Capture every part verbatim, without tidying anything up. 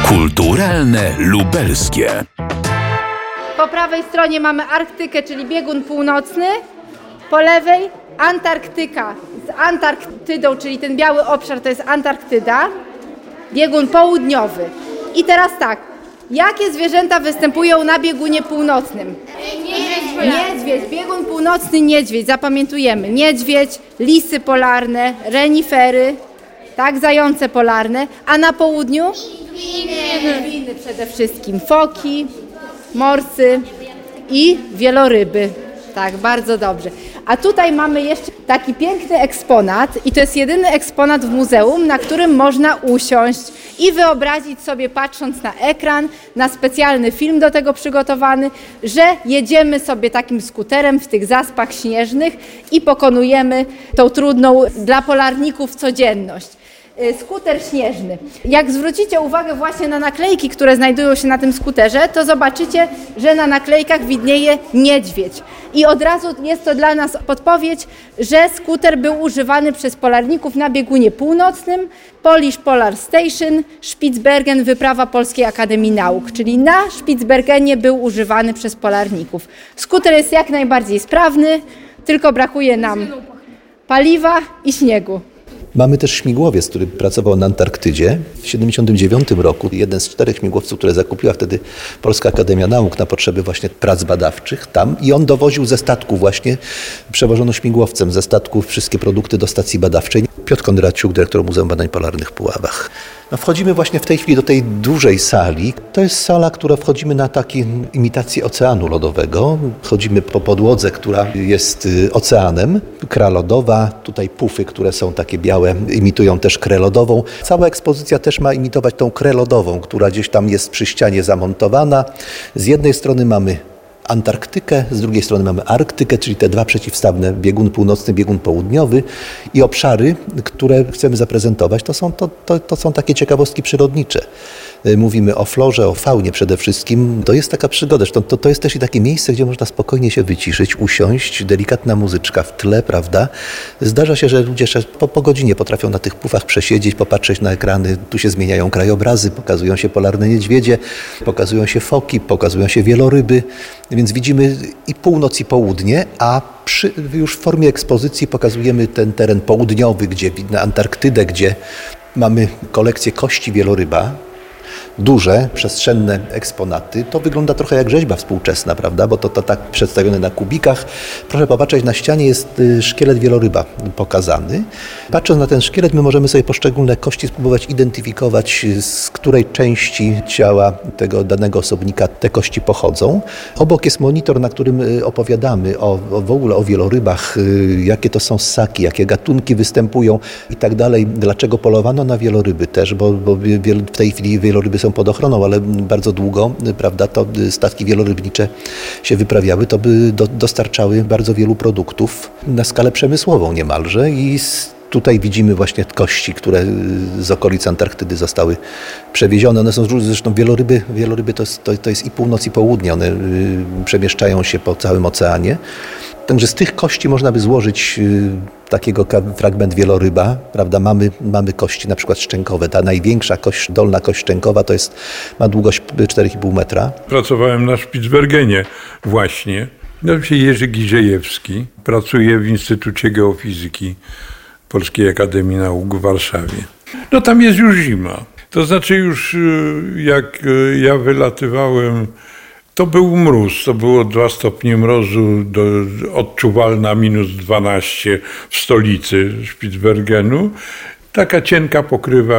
Kulturalne lubelskie. Po prawej stronie mamy Arktykę, czyli biegun północny. Po lewej Antarktyka z Antarktydą, czyli ten biały obszar to jest Antarktyda. Biegun południowy. I teraz tak, jakie zwierzęta występują na biegunie północnym? Niedźwiedź. Niedźwiedź, biegun północny niedźwiedź, zapamiętujemy. Niedźwiedź, lisy polarne, renifery, tak, zające polarne. A na południu? Winy. Winy przede wszystkim, foki, morsy i wieloryby. Tak, bardzo dobrze. A tutaj mamy jeszcze taki piękny eksponat i to jest jedyny eksponat w muzeum, na którym można usiąść i wyobrazić sobie, patrząc na ekran, na specjalny film do tego przygotowany, że jedziemy sobie takim skuterem w tych zaspach śnieżnych i pokonujemy tą trudną dla polarników codzienność. Skuter śnieżny. Jak zwrócicie uwagę właśnie na naklejki, które znajdują się na tym skuterze, to zobaczycie, że na naklejkach widnieje niedźwiedź. I od razu jest to dla nas podpowiedź, że skuter był używany przez polarników na biegunie północnym, Polish Polar Station, Spitsbergen, wyprawa Polskiej Akademii Nauk, czyli na Spitsbergenie był używany przez polarników. Skuter jest jak najbardziej sprawny, tylko brakuje nam paliwa i śniegu. Mamy też śmigłowiec, który pracował na Antarktydzie. W tysiąc dziewięćset siedemdziesiątym dziewiątym roku jeden z czterech śmigłowców, które zakupiła wtedy Polska Akademia Nauk na potrzeby właśnie prac badawczych tam i on dowoził ze statku właśnie, przewożono śmigłowcem ze statku wszystkie produkty do stacji badawczej. Piotr Kondraciuk, dyrektor Muzeum Badań Polarnych w Puławach. No wchodzimy właśnie w tej chwili do tej dużej sali. To jest sala, która wchodzimy na taką imitację oceanu lodowego. Wchodzimy po podłodze, która jest oceanem. Kra lodowa, tutaj pufy, które są takie białe, imitują też krę lodową. Cała ekspozycja też ma imitować tą krę lodową, która gdzieś tam jest przy ścianie zamontowana. Z jednej strony mamy Antarktykę, z drugiej strony mamy Arktykę, czyli te dwa przeciwstawne, biegun północny, biegun południowy i obszary, które chcemy zaprezentować, to są, to, to, to są takie ciekawostki przyrodnicze. Mówimy o florze, o faunie przede wszystkim. To jest taka przygoda. To, to, to jest też i takie miejsce, gdzie można spokojnie się wyciszyć, usiąść, delikatna muzyczka w tle, prawda? Zdarza się, że ludzie po, po godzinie potrafią na tych pufach przesiedzieć, popatrzeć na ekrany. Tu się zmieniają krajobrazy, pokazują się polarne niedźwiedzie, pokazują się foki, pokazują się wieloryby. Więc widzimy i północ, i południe, a przy, już w formie ekspozycji pokazujemy ten teren południowy, gdzie na Antarktydę, gdzie mamy kolekcję kości wieloryba. Duże, przestrzenne eksponaty. To wygląda trochę jak rzeźba współczesna, prawda? Bo to, to tak przedstawione na kubikach. Proszę popatrzeć, na ścianie jest szkielet wieloryba pokazany. Patrząc na ten szkielet, my możemy sobie poszczególne kości spróbować identyfikować, z której części ciała tego danego osobnika te kości pochodzą. Obok jest monitor, na którym opowiadamy o, o w ogóle o wielorybach, jakie to są ssaki, jakie gatunki występują i tak dalej. Dlaczego polowano na wieloryby też, bo, bo w tej chwili wieloryby są pod ochroną, ale bardzo długo, prawda, to statki wielorybnicze się wyprawiały, to by do, dostarczały bardzo wielu produktów na skalę przemysłową niemalże i tutaj widzimy właśnie kości, które z okolic Antarktydy zostały przewiezione. One są zresztą wieloryby, wieloryby to jest, to, to jest i północ, i południe. One przemieszczają się po całym oceanie. Także z tych kości można by złożyć takiego fragment wieloryba, prawda? Mamy, mamy kości na przykład szczękowe. Ta największa kość, dolna kość szczękowa to jest, ma długość cztery i pół metra. Pracowałem na Spitsbergenie właśnie. Nazywam się Jerzy Giżejewski. Pracuję w Instytucie Geofizyki Polskiej Akademii Nauk w Warszawie. No tam jest już zima. To znaczy już jak ja wylatywałem, to był mróz, to było dwa stopnie mrozu, do, odczuwalna minus dwanaście w stolicy Spitsbergenu. Taka cienka pokrywa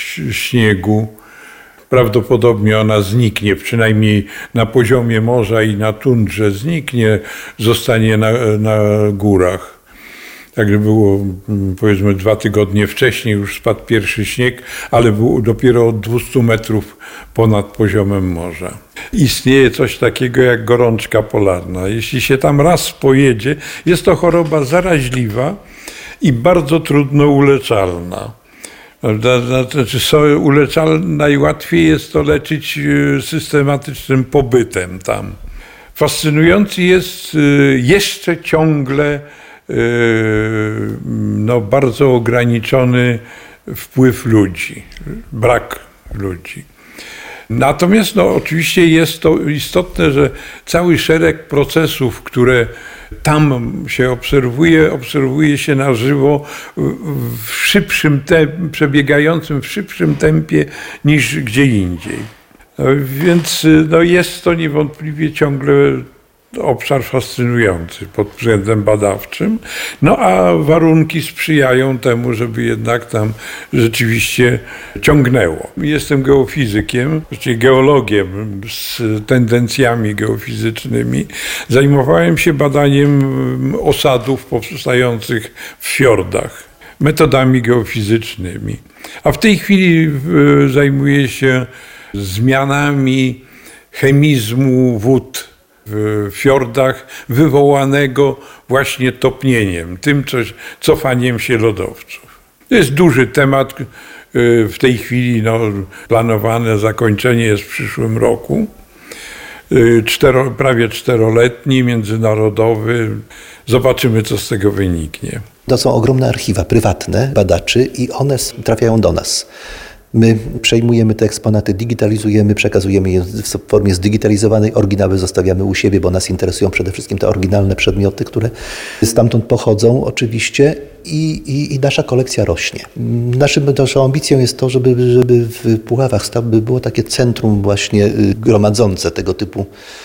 śniegu. Prawdopodobnie ona zniknie, przynajmniej na poziomie morza i na tundrze zniknie, zostanie na, na górach. Także było, powiedzmy, dwa tygodnie wcześniej już spadł pierwszy śnieg, ale był dopiero od dwustu metrów ponad poziomem morza. Istnieje coś takiego jak gorączka polarna. Jeśli się tam raz pojedzie, jest to choroba zaraźliwa i bardzo trudno uleczalna. Znaczy, uleczalna, najłatwiej jest to leczyć systematycznym pobytem tam. Fascynujący jest jeszcze ciągle no, bardzo ograniczony wpływ ludzi, brak ludzi. Natomiast no, oczywiście jest to istotne, że cały szereg procesów, które tam się obserwuje, obserwuje się na żywo w szybszym tempie, przebiegającym w szybszym tempie niż gdzie indziej. Więc no, jest to niewątpliwie ciągle obszar fascynujący pod względem badawczym, no a warunki sprzyjają temu, żeby jednak tam rzeczywiście ciągnęło. Jestem geofizykiem, właściwie geologiem z tendencjami geofizycznymi. Zajmowałem się badaniem osadów powstających w fiordach, metodami geofizycznymi. A w tej chwili zajmuję się zmianami chemizmu wód w fiordach wywołanego właśnie topnieniem, tym coś, cofaniem się lodowców. To jest duży temat. W tej chwili no, planowane zakończenie jest w przyszłym roku. Cztero, prawie czteroletni, międzynarodowy. Zobaczymy, co z tego wyniknie. To są ogromne archiwa prywatne badaczy i one trafiają do nas. My przejmujemy te eksponaty, digitalizujemy, przekazujemy je w formie zdigitalizowanej, oryginały zostawiamy u siebie, bo nas interesują przede wszystkim te oryginalne przedmioty, które stamtąd pochodzą oczywiście i, i, i nasza kolekcja rośnie. Naszym, naszą ambicją jest to, żeby, żeby w Puławach by było takie centrum właśnie gromadzące tego typu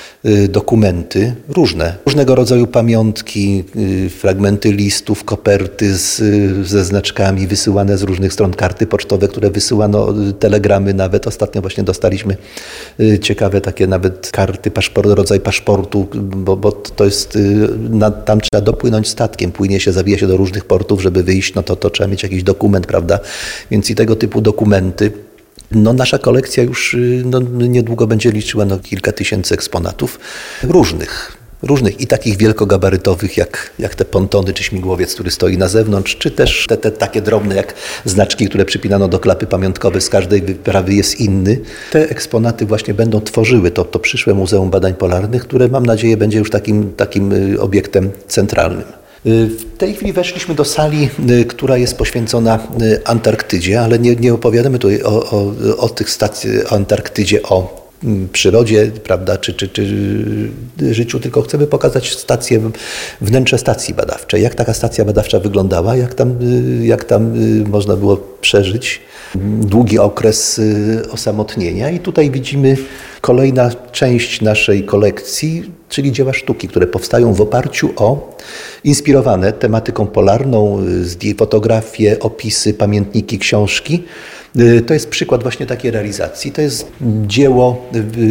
dokumenty różne, różnego rodzaju pamiątki, fragmenty listów, koperty z, ze znaczkami wysyłane z różnych stron, karty pocztowe, które wysyłano, telegramy nawet. Ostatnio właśnie dostaliśmy ciekawe takie nawet karty, paszport, rodzaj paszportu, bo, bo to jest, na, tam trzeba dopłynąć statkiem, płynie się, zawija się do różnych portów, żeby wyjść, no to, to trzeba mieć jakiś dokument, prawda? Więc i tego typu dokumenty. No, nasza kolekcja już no, niedługo będzie liczyła no, kilka tysięcy eksponatów różnych, różnych i takich wielkogabarytowych jak, jak te pontony czy śmigłowiec, który stoi na zewnątrz, czy też te, te takie drobne jak znaczki, które przypinano do klapy pamiątkowej, z każdej wyprawy jest inny. Te eksponaty właśnie będą tworzyły to, to przyszłe Muzeum Badań Polarnych, które mam nadzieję będzie już takim, takim obiektem centralnym. W tej chwili weszliśmy do sali, która jest poświęcona Antarktydzie, ale nie, nie opowiadamy tutaj o, o, o tych stacjach, o Antarktydzie, o przyrodzie, prawda, czy, czy, czy życiu, tylko chcemy pokazać stację, wnętrze stacji badawczej, jak taka stacja badawcza wyglądała, jak tam, jak tam można było przeżyć długi okres osamotnienia. I tutaj widzimy kolejna część naszej kolekcji, czyli dzieła sztuki, które powstają w oparciu o inspirowane tematyką polarną, fotografie, opisy, pamiętniki, książki. To jest przykład właśnie takiej realizacji. To jest dzieło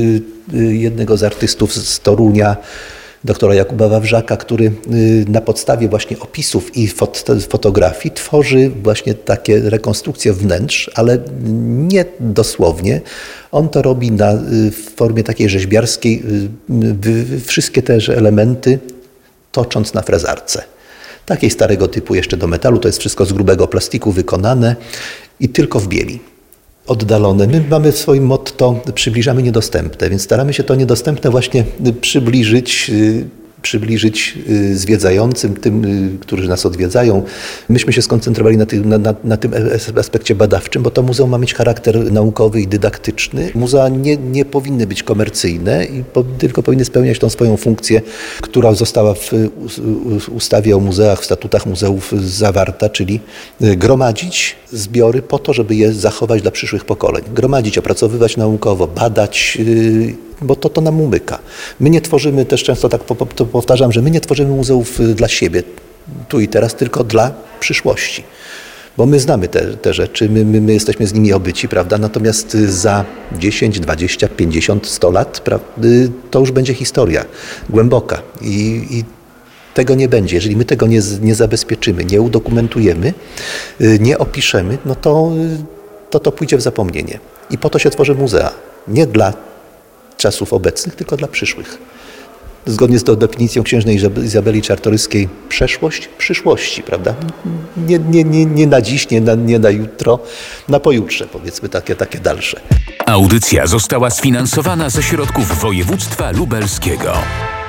jednego z artystów z Torunia, doktora Jakuba Wawrzaka, który na podstawie właśnie opisów i fot- fotografii tworzy właśnie takie rekonstrukcje wnętrz, ale nie dosłownie. On to robi na, w formie takiej rzeźbiarskiej, wszystkie te elementy tocząc na frezarce. Takiej starego typu jeszcze do metalu, to jest wszystko z grubego plastiku wykonane i tylko w bieli. Oddalone. My mamy w swoim motto przybliżamy niedostępne, więc staramy się to niedostępne właśnie przybliżyć, przybliżyć zwiedzającym, tym, którzy nas odwiedzają. Myśmy się skoncentrowali na tym, na, na, na tym aspekcie badawczym, bo to muzeum ma mieć charakter naukowy i dydaktyczny. Muzea nie, nie powinny być komercyjne, i po, tylko powinny spełniać tą swoją funkcję, która została w ustawie o muzeach, w statutach muzeów zawarta, czyli gromadzić zbiory po to, żeby je zachować dla przyszłych pokoleń. Gromadzić, opracowywać naukowo, badać, bo to, to nam umyka. My nie tworzymy, też często tak to powtarzam, że my nie tworzymy muzeów dla siebie, tu i teraz, tylko dla przyszłości. Bo my znamy te, te rzeczy, my, my, my jesteśmy z nimi obyci, prawda? Natomiast za dziesięć, dwadzieścia, pięćdziesiąt, sto lat, prawda, to już będzie historia głęboka i, i tego nie będzie. Jeżeli my tego nie, nie zabezpieczymy, nie udokumentujemy, nie opiszemy, no to, to to pójdzie w zapomnienie. I po to się tworzy muzea. Nie dla czasów obecnych, tylko dla przyszłych. Zgodnie z tą definicją księżnej Izabeli Czartoryskiej, przeszłość przyszłości, prawda? Nie, nie, nie, nie na dziś, nie na, nie na jutro, na pojutrze, powiedzmy, takie, takie dalsze. Audycja została sfinansowana ze środków województwa lubelskiego.